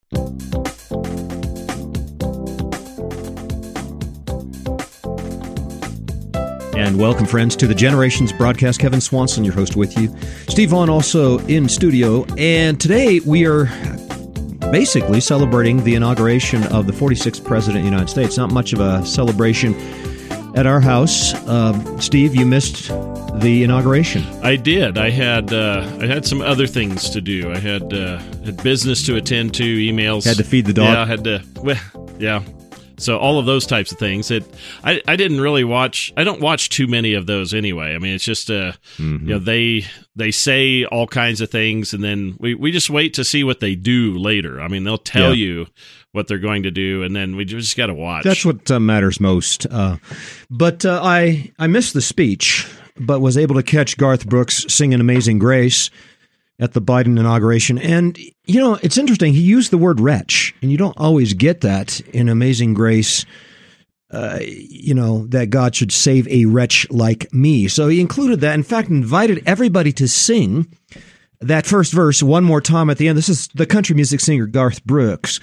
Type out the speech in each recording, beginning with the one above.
And welcome, friends, to the Generations broadcast. Kevin Swanson, your host, with you. Steve Vaughn also in studio. And today we are basically celebrating the inauguration of the 46th President of the United States. Not much of a celebration at our house. Steve, you missed the inauguration. I did. I had some other things to do. I had business to attend to, emails. Had to feed the dog. Yeah, I had to. Well, yeah. So all of those types of things. I didn't really watch. I don't watch too many of those anyway. I mean, it's just you know, they say all kinds of things, and then we just wait to see what they do later. I mean, they'll tell you what they're going to do, and then we just got to watch. That's what matters most. But I missed the speech, but was able to catch Garth Brooks singing "Amazing Grace" at the Biden inauguration. And, you know, it's interesting. He used the word wretch, and you don't always get that in Amazing Grace, you know, that God should save a wretch like me. So he included that. In fact, invited everybody to sing that first verse one more time at the end. This is the country music singer Garth Brooks.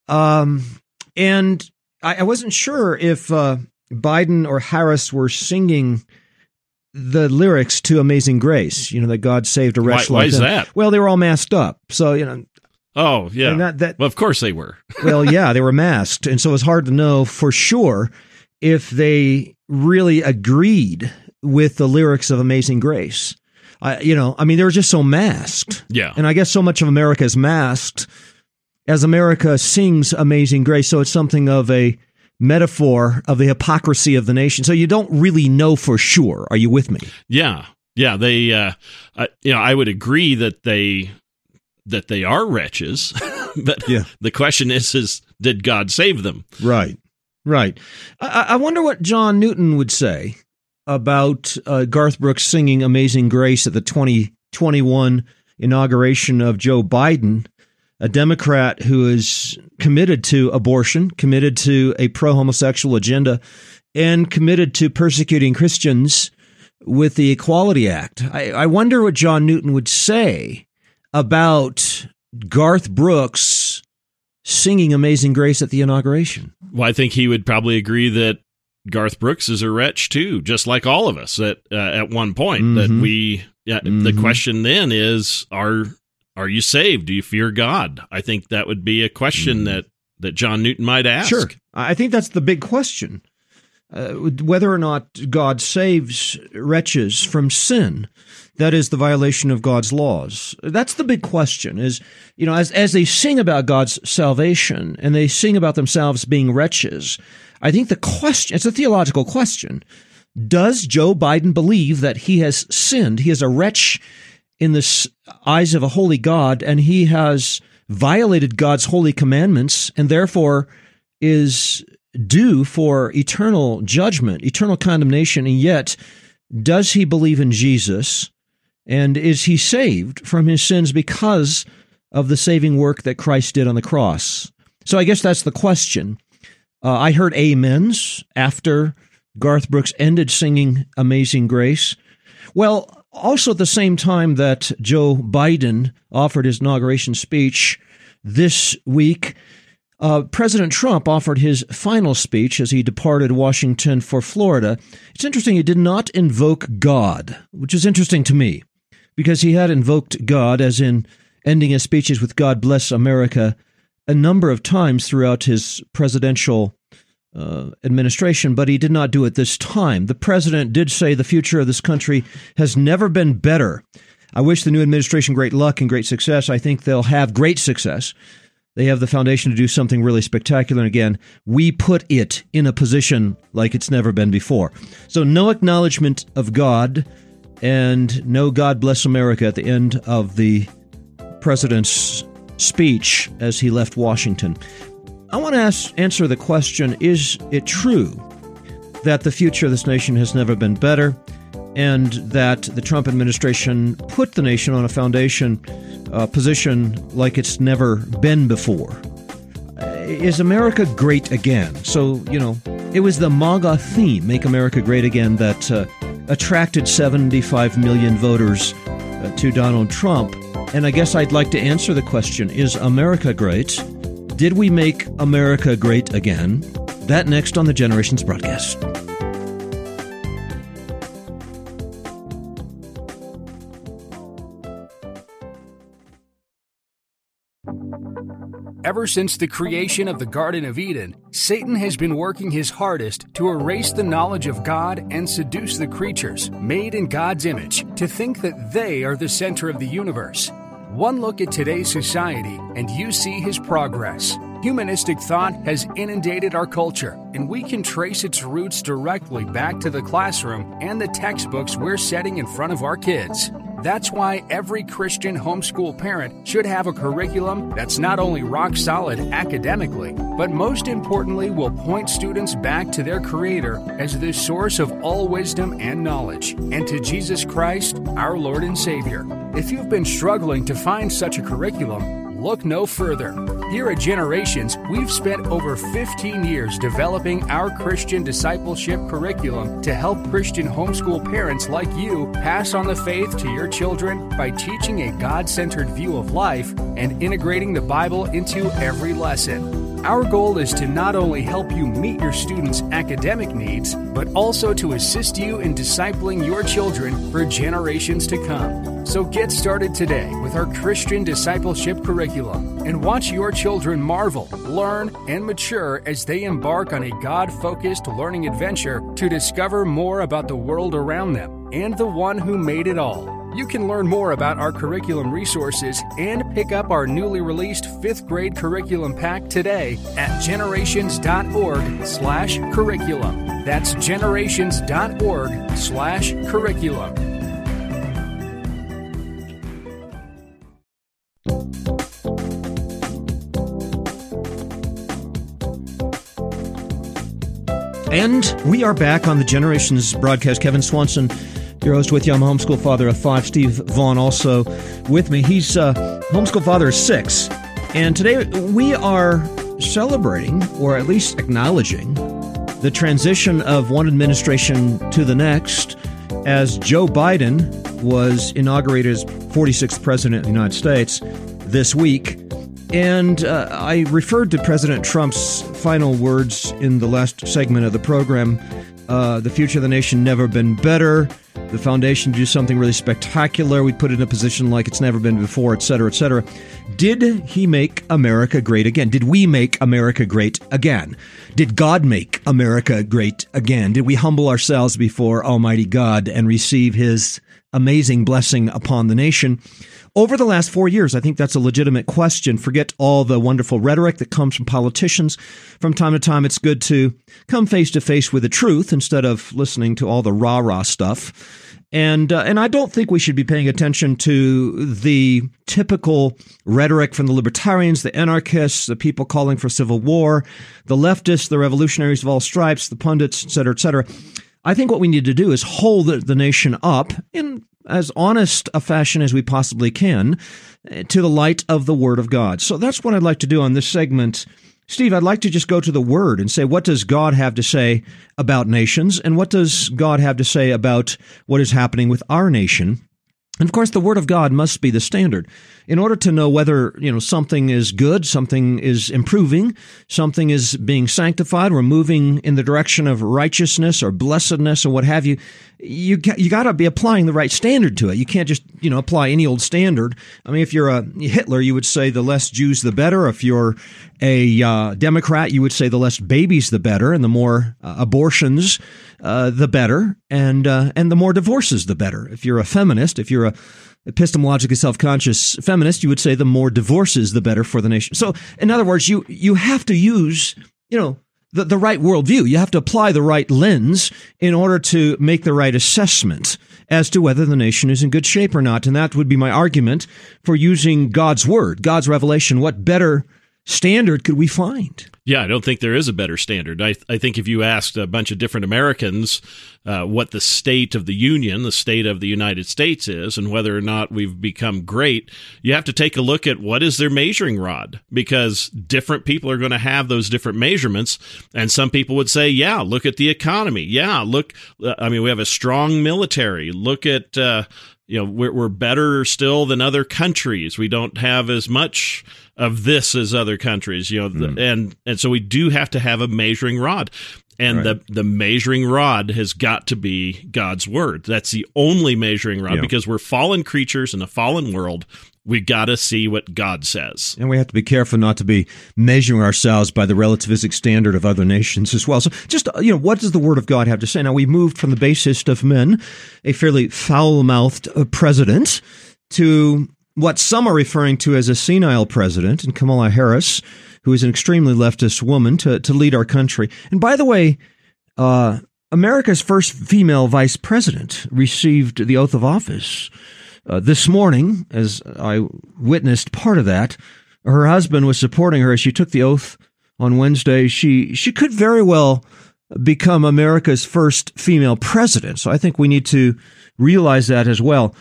And I wasn't sure if Biden or Harris were singing the lyrics to Amazing Grace, you know, that God saved a wretch like why is them. that? Well, they were all masked up. So, you know. Oh, yeah. Well, of course they were. Well, yeah, they were masked. And so it's hard to know for sure if they really agreed with the lyrics of Amazing Grace. You know, I mean, they were just so masked. Yeah. And I guess so much of America is masked as America sings Amazing Grace. So it's something of a metaphor of the hypocrisy of the nation. So you don't really know for sure. Are you with me? Yeah. Yeah. They, you know, I would agree that they are wretches, but the question is did God save them? Right. Right. I wonder what John Newton would say about Garth Brooks singing Amazing Grace at the 2021 inauguration of Joe Biden, a Democrat who is committed to abortion, committed to a pro-homosexual agenda, and committed to persecuting Christians with the Equality Act. I wonder what John Newton would say about Garth Brooks singing Amazing Grace at the inauguration. Well, I think he would probably agree that Garth Brooks is a wretch too, just like all of us at one point. That we, the question then is, are you saved? Do you fear God? I think that would be a question that John Newton might ask. Sure. I think that's the big question. Whether or not God saves wretches from sin, that is the violation of God's laws. That's the big question is, you know, as they sing about God's salvation and they sing about themselves being wretches, I think the question, it's a theological question. Does Joe Biden believe that he has sinned? He is a wretch in the eyes of a holy God, and he has violated God's holy commandments and therefore is due for eternal judgment, eternal condemnation, and yet does he believe in Jesus, and is he saved from his sins because of the saving work that Christ did on the cross? So I guess that's the question. I heard amens after Garth Brooks ended singing Amazing Grace. Well, also at the same time that Joe Biden offered his inauguration speech this week, President Trump offered his final speech as he departed Washington for Florida. It's interesting, he did not invoke God, which is interesting to me, because he had invoked God, as in ending his speeches with "God bless America" a number of times throughout his presidential administration, but he did not do it this time. The president did say the future of this country has never been better. I wish the new administration great luck and great success. I think they'll have great success. They have the foundation to do something really spectacular. And again, we put it in a position like it's never been before. So no acknowledgement of God and no "God bless America" at the end of the president's speech as he left Washington. I want to answer the question, is it true that the future of this nation has never been better and that the Trump administration put the nation on a foundation position like it's never been before? Is America great again? So, you know, it was the MAGA theme, Make America Great Again, that attracted 75 million voters to Donald Trump. And I guess I'd like to answer the question, is America great? Did we make America great again? That next on the Generations broadcast. Ever since the creation of the Garden of Eden, Satan has been working his hardest to erase the knowledge of God and seduce the creatures, made in God's image, to think that they are the center of the universe. One look at today's society, and you see his progress. Humanistic thought has inundated our culture, and we can trace its roots directly back to the classroom and the textbooks we're setting in front of our kids. That's why every Christian homeschool parent should have a curriculum that's not only rock solid academically, but most importantly will point students back to their Creator as the source of all wisdom and knowledge, and to Jesus Christ, our Lord and Savior. If you've been struggling to find such a curriculum, look no further. Here at Generations, we've spent over 15 years developing our Christian discipleship curriculum to help Christian homeschool parents like you pass on the faith to your children by teaching a God-centered view of life and integrating the Bible into every lesson. Our goal is to not only help you meet your students' academic needs, but also to assist you in discipling your children for generations to come. So get started today with our Christian discipleship curriculum and watch your children marvel, learn, and mature as they embark on a God-focused learning adventure to discover more about the world around them and the one who made it all. You can learn more about our curriculum resources and pick up our newly released 5th grade curriculum pack today at generations.org/curriculum. That's generations.org/curriculum. And we are back on the Generations broadcast. Kevin Swanson, your host with you. I'm a homeschool father of 5. Steve Vaughn also with me. He's homeschool father of 6. And today we are celebrating, or at least acknowledging, the transition of one administration to the next as Joe Biden was inaugurated as 46th president of the United States this week. And I referred to President Trump's final words in the last segment of the program. The future of the nation never been better. The foundation to do something really spectacular. We put it in a position like it's never been before, et cetera, et cetera. Did he make America great again? Did we make America great again? Did God make America great again? Did we humble ourselves before Almighty God and receive his amazing blessing upon the nation? Over the last 4 years, I think that's a legitimate question. Forget all the wonderful rhetoric that comes from politicians. From time to time, it's good to come face to face with the truth instead of listening to all the rah-rah stuff. And I don't think we should be paying attention to the typical rhetoric from the libertarians, the anarchists, the people calling for civil war, the leftists, the revolutionaries of all stripes, the pundits, et cetera, et cetera. I think what we need to do is hold the nation up in as honest a fashion as we possibly can to the light of the Word of God. So that's what I'd like to do on this segment. Steve, I'd like to just go to the Word and say, what does God have to say about nations, and what does God have to say about what is happening with our nation? And of course, the Word of God must be the standard. In order to know whether, something is good, something is improving, something is being sanctified, we're moving in the direction of righteousness or blessedness or what have you, you got to be applying the right standard to it. You can't just, apply any old standard. I mean, if you're a Hitler, you would say the less Jews, the better. If you're a Democrat, you would say the less babies, the better, and the more abortions, the better, and the more divorces, the better. If you're a feminist, if you're a epistemologically self-conscious feminist, you would say the more divorces, the better for the nation. So, in other words, you have to use, the right worldview. You have to apply the right lens in order to make the right assessment as to whether the nation is in good shape or not. And that would be my argument for using God's Word, God's revelation. What better standard could we find? Yeah, I don't think there is a better standard. I think if you asked a bunch of different Americans what the state of the Union, the state of the United States is, and whether or not we've become great, you have to take a look at what is their measuring rod, because different people are going to have those different measurements. And some people would say, yeah, look at the economy. Yeah, look, we have a strong military. Look at we're better still than other countries. We don't have as much of this as other countries, and so we do have to have a measuring rod. And right. the measuring rod has got to be God's word. That's the only measuring rod because we're fallen creatures in a fallen world. We got to see what God says. And we have to be careful not to be measuring ourselves by the relativistic standard of other nations as well. So just, what does the Word of God have to say? Now, we moved from the basest of men, a fairly foul-mouthed president, to what some are referring to as a senile president, and Kamala Harris, who is an extremely leftist woman, to lead our country. And by the way, America's first female vice president received the oath of office this morning, as I witnessed part of that. Her husband was supporting her as she took the oath on Wednesday. She could very well become America's first female president. So I think we need to realize that as well.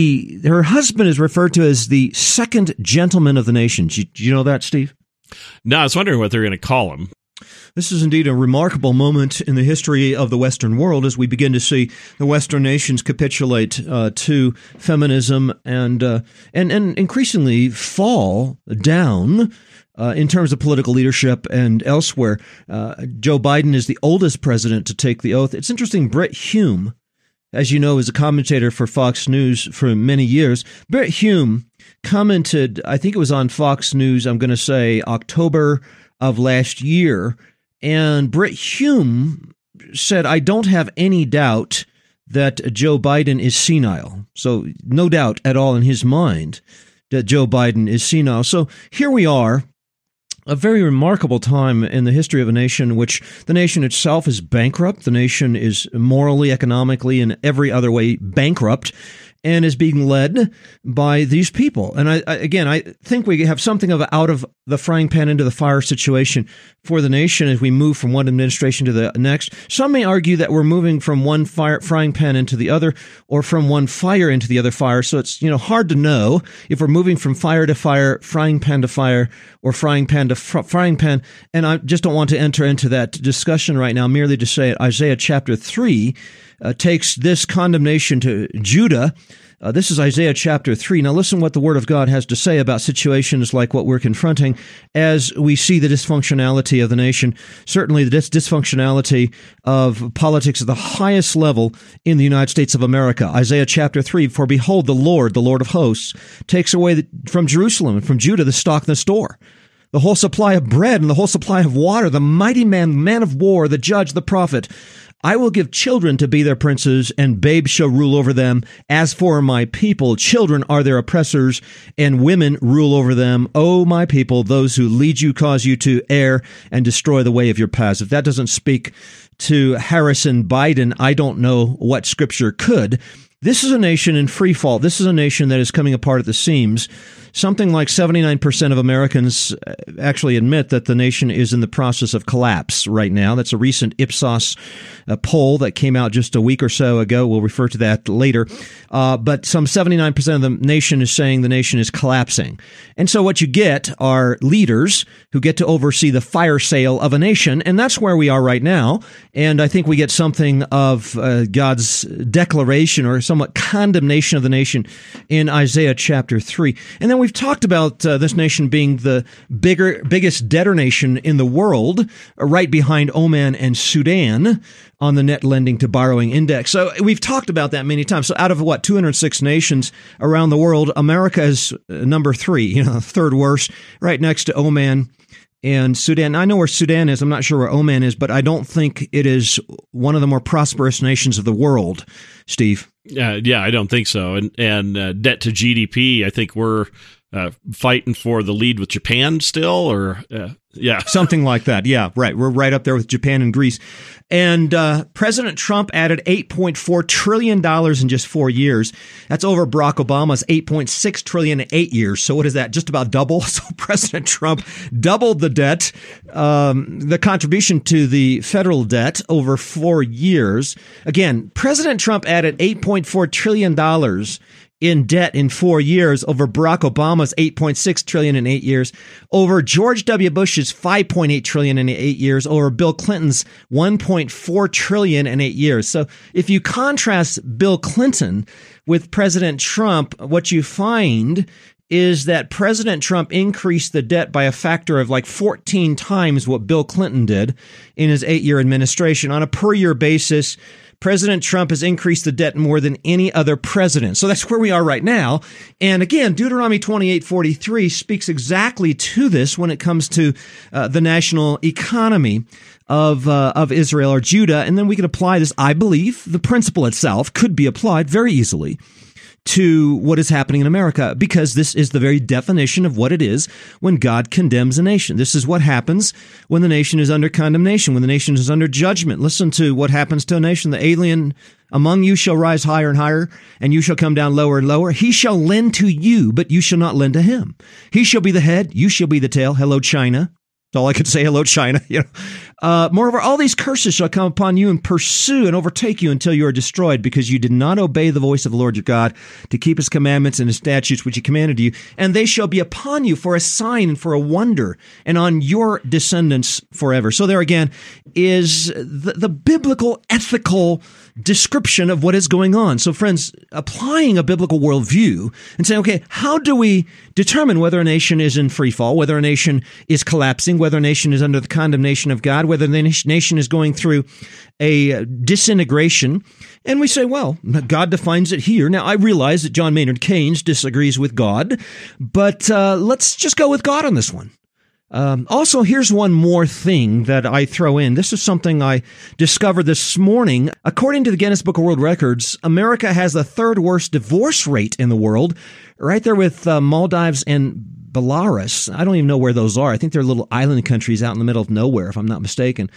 Her husband is referred to as the second gentleman of the nation. Do you know that, Steve? No, I was wondering what they're going to call him. This is indeed a remarkable moment in the history of the Western world as we begin to see the Western nations capitulate to feminism and increasingly fall down in terms of political leadership and elsewhere. Joe Biden is the oldest president to take the oath. It's interesting, Brit Hume, as you know, is a commentator for Fox News for many years. Brit Hume commented, I think it was on Fox News, I'm going to say October of last year, and Brit Hume said, I don't have any doubt that Joe Biden is senile. So no doubt at all in his mind that Joe Biden is senile. So here we are, a very remarkable time in the history of a nation, which the nation itself is bankrupt. The nation is morally, economically, and every other way bankrupt, and is being led by these people. And I think we have something of an out of the frying pan into the fire situation for the nation as we move from one administration to the next. Some may argue that we're moving from one frying pan into the other, or from one fire into the other fire. So it's hard to know if we're moving from fire to fire, frying pan to fire, or frying pan to frying pan. And I just don't want to enter into that discussion right now, merely to say Isaiah chapter 3 takes this condemnation to Judah. This is Isaiah chapter 3. Now listen what the Word of God has to say about situations like what we're confronting as we see the dysfunctionality of the nation, certainly the dysfunctionality of politics at the highest level in the United States of America. Isaiah chapter 3, for behold, the Lord of hosts, takes away from Jerusalem and from Judah the stock and the store, the whole supply of bread and the whole supply of water, the mighty man of war, the judge, the prophet. I will give children to be their princes, and babes shall rule over them. As for my people, children are their oppressors, and women rule over them. O my people, those who lead you cause you to err and destroy the way of your paths. If that doesn't speak to Harris and Biden, I don't know what Scripture could. This is a nation in free fall. This is a nation that is coming apart at the seams. Something like 79% of Americans actually admit that the nation is in the process of collapse right now. That's a recent Ipsos poll that came out just a week or so ago. We'll refer to that later. But some 79% of the nation is saying the nation is collapsing. And so what you get are leaders who get to oversee the fire sale of a nation. And that's where we are right now. And I think we get something of God's declaration or somewhat condemnation of the nation in Isaiah chapter 3. And then we've talked about this nation being the biggest debtor nation in the world, right behind Oman and Sudan on the net lending to borrowing index. So we've talked about that many times. So out of 206 nations around the world, America is number 3, third worst, right next to Oman and Sudan. I know where Sudan is. I'm not sure where Oman is, but I don't think it is one of the more prosperous nations of the world, Steve. Yeah, I don't think so. And debt to GDP, I think we're fighting for the lead with Japan still, or something like that. Yeah, right. We're right up there with Japan and Greece. And President Trump added $8.4 trillion in just 4 years. That's over Barack Obama's $8.6 trillion in 8 years. So what is that? Just about double. So President Trump doubled the debt, the contribution to the federal debt over 4 years. Again, President Trump added $8.4 trillion in debt in 4 years, over Barack Obama's $8.6 trillion in 8 years, over George W. Bush's $5.8 trillion in 8 years, over Bill Clinton's $1.4 trillion in 8 years. So if you contrast Bill Clinton with President Trump, what you find is that President Trump increased the debt by a factor of like 14 times what Bill Clinton did in his 8-year administration. On a per-year basis, President Trump has increased the debt more than any other president. So that's where we are right now. And again, Deuteronomy 28:43 speaks exactly to this when it comes to the national economy of Israel or Judah. And then we can apply this. I believe the principle itself could be applied very easily to what is happening in America, because this is the very definition of what it is when God condemns a nation. This is what happens when the nation is under condemnation, when the nation is under judgment. Listen to what happens to a nation. The alien among you shall rise higher and higher, and you shall come down lower and lower. He shall lend to you, but you shall not lend to him. He shall be the head, you shall be the tail. Hello, China. That's all I could say. Hello, China. Moreover, all these curses shall come upon you and pursue and overtake you until you are destroyed, because you did not obey the voice of the Lord your God to keep his commandments and his statutes which he commanded you. And they shall be upon you for a sign and for a wonder, and on your descendants forever. So there again is the biblical ethical description of what is going on. So friends, applying a biblical worldview and saying, okay, how do we determine whether a nation is in free fall, whether a nation is collapsing, whether a nation is under the condemnation of God, whether the nation is going through a disintegration? And we say, well, God defines it here. Now, I realize that John Maynard Keynes disagrees with God, but let's just go with God on this one. Also, here's one more thing that I throw in. This is something I discovered this morning. According to the Guinness Book of World Records, America has the third worst divorce rate in the world, right there with Maldives and Belarus. I don't even know where those are. I think they're little island countries out in the middle of nowhere, if I'm not mistaken.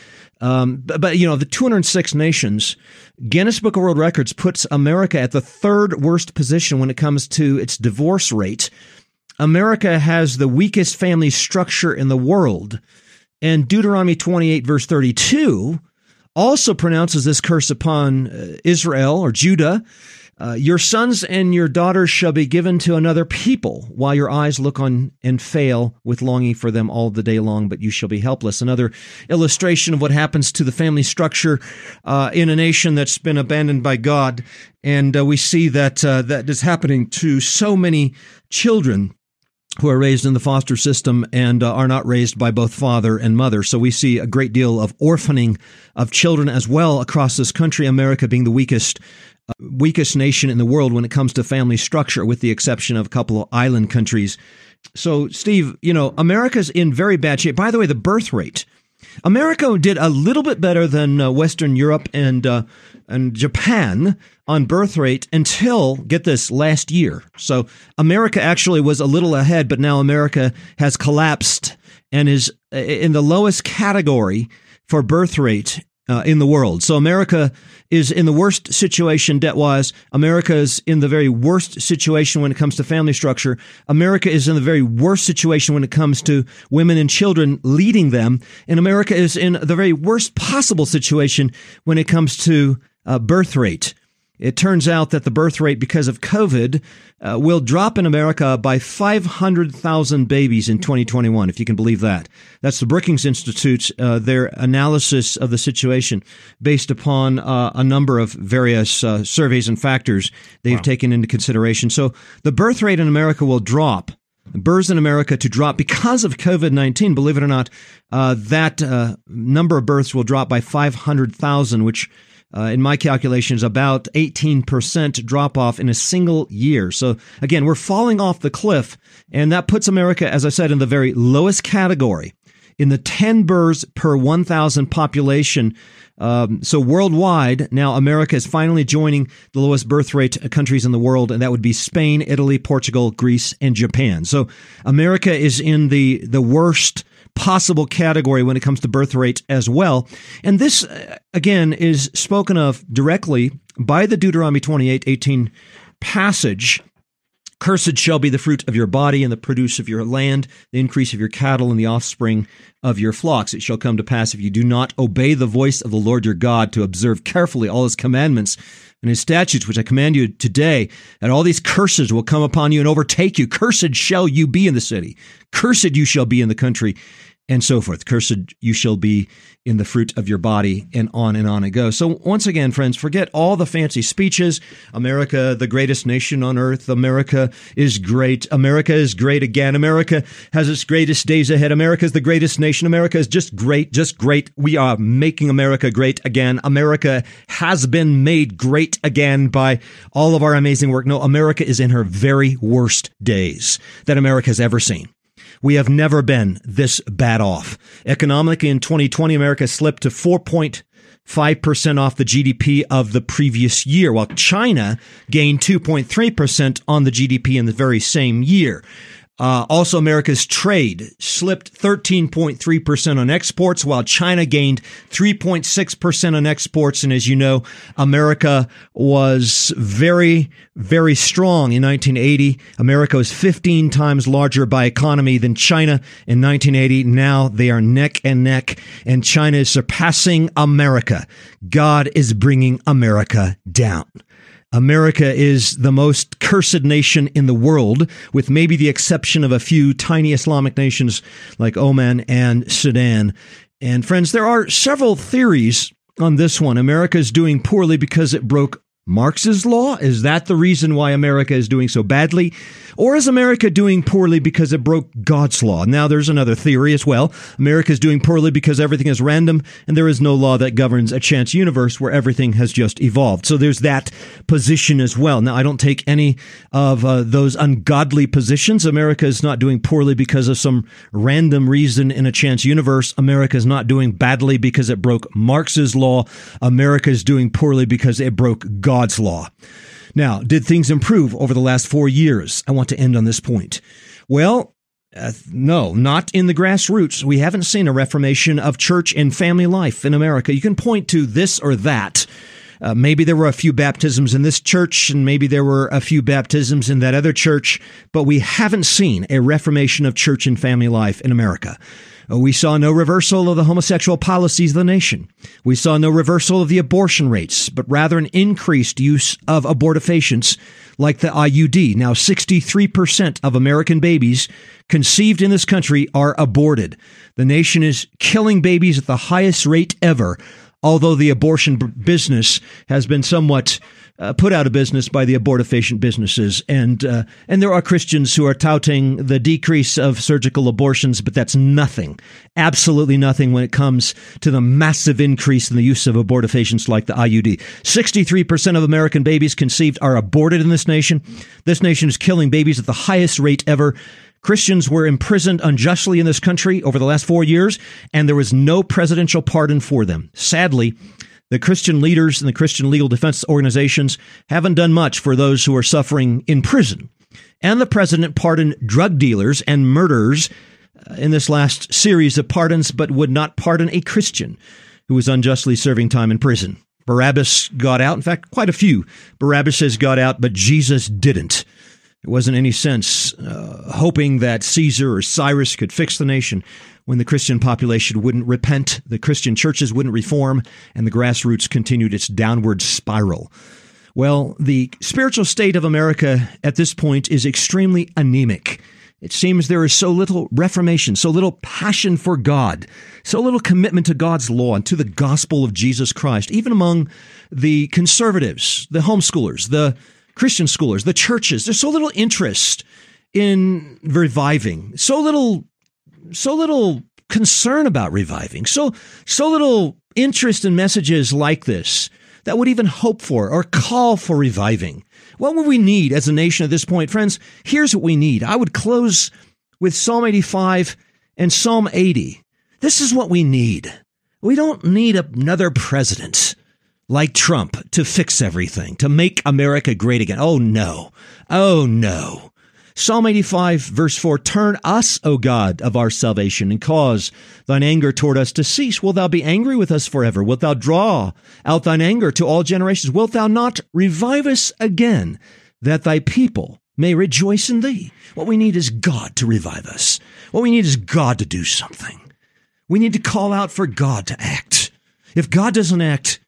But you know, the 206 nations, Guinness Book of World Records puts America at the third worst position when it comes to its divorce rate. America has the weakest family structure in the world. And Deuteronomy 28, verse 32, also pronounces this curse upon Israel or Judah. Your sons and your daughters shall be given to another people, while your eyes look on and fail with longing for them all the day long, but you shall be helpless. Another illustration of what happens to the family structure in a nation that's been abandoned by God. And we see that that is happening to so many children who are raised in the foster system and are not raised by both father and mother. So we see a great deal of orphaning of children as well across this country, America being the weakest nation in the world when it comes to family structure, with the exception of a couple of island countries. So, Steve, you know, America's in very bad shape. By the way, the birth rate. America did a little bit better than Western Europe and Japan on birth rate until, get this, last year. So America actually was a little ahead, but now America has collapsed and is in the lowest category for birth rate in the world. So America is in the worst situation debt-wise. America is in the very worst situation when it comes to family structure. America is in the very worst situation when it comes to women and children leading them. And America is in the very worst possible situation when it comes to birth rate. It turns out that the birth rate, because of COVID, will drop in America by 500,000 babies in 2021, if you can believe that. That's the Brookings Institute, their analysis of the situation based upon a number of various surveys and factors they've taken into consideration. So the birth rate in America will drop. Births in America to drop because of COVID-19. Believe it or not, that number of births will drop by 500,000, which in my calculations, about 18% drop off in a single year. So again, we're falling off the cliff, and that puts America, as I said, in the very lowest category, in the 10 births per 1,000 population. So worldwide, now America is finally joining the lowest birth rate countries in the world, and that would be Spain, Italy, Portugal, Greece, and Japan. So America is in the worst possible category when it comes to birth rate as well. And this, again, is spoken of directly by the Deuteronomy 28:18 passage Cursed shall be the fruit of your body and the produce of your land, the increase of your cattle and the offspring of your flocks. It shall come to pass if you do not obey the voice of the Lord your God to observe carefully all his commandments and his statutes, which I command you today, and all these curses will come upon you and overtake you. Cursed shall you be in the city. Cursed you shall be in the country, and so forth. Cursed you shall be in the fruit of your body, and on it goes. So once again, friends, forget all the fancy speeches. America, the greatest nation on earth. America is great. America is great again. America has its greatest days ahead. America is the greatest nation. America is just great, just great. We are making America great again. America has been made great again by all of our amazing work. No, America is in her very worst days that America has ever seen. We have never been this bad off. Economically, in 2020, America slipped to 4.5% off the GDP of the previous year, while China gained 2.3% on the GDP in the very same year. Also, America's trade slipped 13.3% on exports, while China gained 3.6% on exports. And as you know, America was very, very strong in 1980. America was 15 times larger by economy than China in 1980. Now they are neck and neck, and China is surpassing America. God is bringing America down. America is the most cursed nation in the world, with maybe the exception of a few tiny Islamic nations like Oman and Sudan. And friends, there are several theories on this one. America is doing poorly because it broke Marx's law? Is that the reason why America is doing so badly? Or is America doing poorly because it broke God's law? Now, there's another theory as well. America is doing poorly because everything is random and there is no law that governs a chance universe where everything has just evolved. So there's that position as well. Now, I don't take any of those ungodly positions. America is not doing poorly because of some random reason in a chance universe. America is not doing badly because it broke Marx's law. America is doing poorly because it broke God's law. Now, did things improve over the last 4 years? I want to end on this point. Well, no, not in the grassroots. We haven't seen a reformation of church and family life in America. You can point to this or that. Maybe there were a few baptisms in this church, and maybe there were a few baptisms in that other church, but we haven't seen a reformation of church and family life in America. We saw no reversal of the homosexual policies of the nation. We saw no reversal of the abortion rates, but rather an increased use of abortifacients like the IUD. Now, 63% of American babies conceived in this country are aborted. The nation is killing babies at the highest rate ever, although the abortion business has been somewhat put out of business by the abortifacient businesses. And there are Christians who are touting the decrease of surgical abortions, but that's nothing, absolutely nothing when it comes to the massive increase in the use of abortifacients like the IUD. 63% of American babies conceived are aborted in this nation. This nation is killing babies at the highest rate ever. Christians were imprisoned unjustly in this country over the last 4 years, and there was no presidential pardon for them. Sadly, the Christian leaders and the Christian legal defense organizations haven't done much for those who are suffering in prison. And the president pardoned drug dealers and murderers in this last series of pardons, but would not pardon a Christian who was unjustly serving time in prison. Barabbas got out. In fact, quite a few Barabbases got out, but Jesus didn't. There wasn't any sense hoping that Caesar or Cyrus could fix the nation when the Christian population wouldn't repent, the Christian churches wouldn't reform, and the grassroots continued its downward spiral. Well, the spiritual state of America at this point is extremely anemic. It seems there is so little reformation, so little passion for God, so little commitment to God's law and to the gospel of Jesus Christ, even among the conservatives, the homeschoolers, the Christian schoolers, the churches. There's so little interest in reviving, so little concern about reviving, so little interest in messages like this that would even hope for or call for reviving. What would we need as a nation at this point? Friends, here's what we need. I would close with Psalm 85 and Psalm 80. This is what we need. We don't need another president like Trump to fix everything, to make America great again. Oh, no. Oh, no. Psalm 85, verse 4, turn us, O God, of our salvation, and cause thine anger toward us to cease. Wilt thou be angry with us forever? Wilt thou draw out thine anger to all generations? Wilt thou not revive us again, that thy people may rejoice in thee. What we need is God to revive us. What we need is God to do something. We need to call out for God to act. If God doesn't act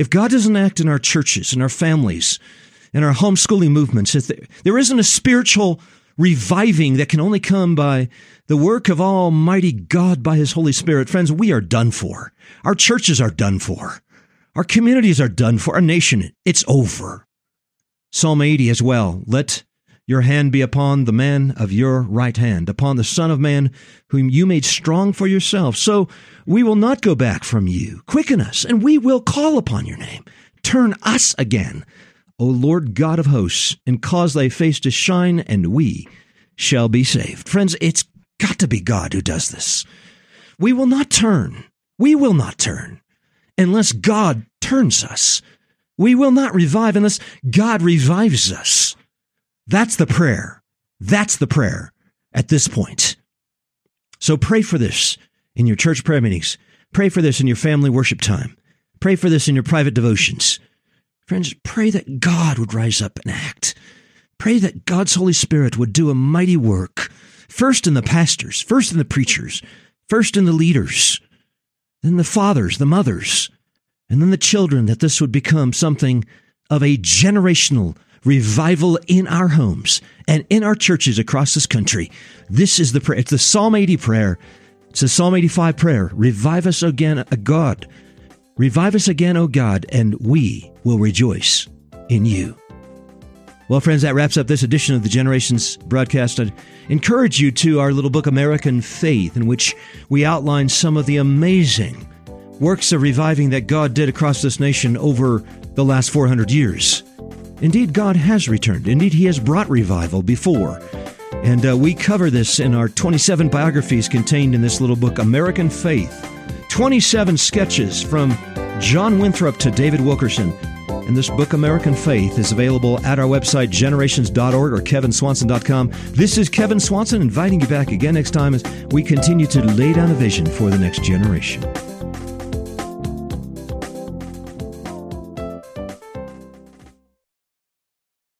in our churches, in our families, in our homeschooling movements, if there isn't a spiritual reviving that can only come by the work of Almighty God by His Holy Spirit, friends, we are done for. Our churches are done for. Our communities are done for. Our nation, it's over. Psalm 80 as well. Let your hand be upon the man of your right hand, upon the Son of Man, whom you made strong for yourself. So we will not go back from you. Quicken us, and we will call upon your name. Turn us again, O Lord God of hosts, and cause thy face to shine, and we shall be saved. Friends, it's got to be God who does this. We will not turn. We will not turn unless God turns us. We will not revive unless God revives us. That's the prayer. That's the prayer at this point. So pray for this in your church prayer meetings. Pray for this in your family worship time. Pray for this in your private devotions. Friends, pray that God would rise up and act. Pray that God's Holy Spirit would do a mighty work, first in the pastors, first in the preachers, first in the leaders, then the fathers, the mothers, and then the children, that this would become something of a generational revival in our homes and in our churches across this country. This is the prayer. It's the Psalm 80 prayer. It's the Psalm 85 prayer. Revive us again, O God. Revive us again, O God, and we will rejoice in you. Well, friends, that wraps up this edition of the Generations broadcast. I'd encourage you to our little book, American Faith, in which we outline some of the amazing works of reviving that God did across this nation over the last 400 years. Indeed, God has returned. Indeed, He has brought revival before. And we cover this in our 27 biographies contained in this little book, American Faith. 27 sketches from John Winthrop to David Wilkerson. And this book, American Faith, is available at our website, generations.org or kevinswanson.com. This is Kevin Swanson inviting you back again next time as we continue to lay down a vision for the next generation.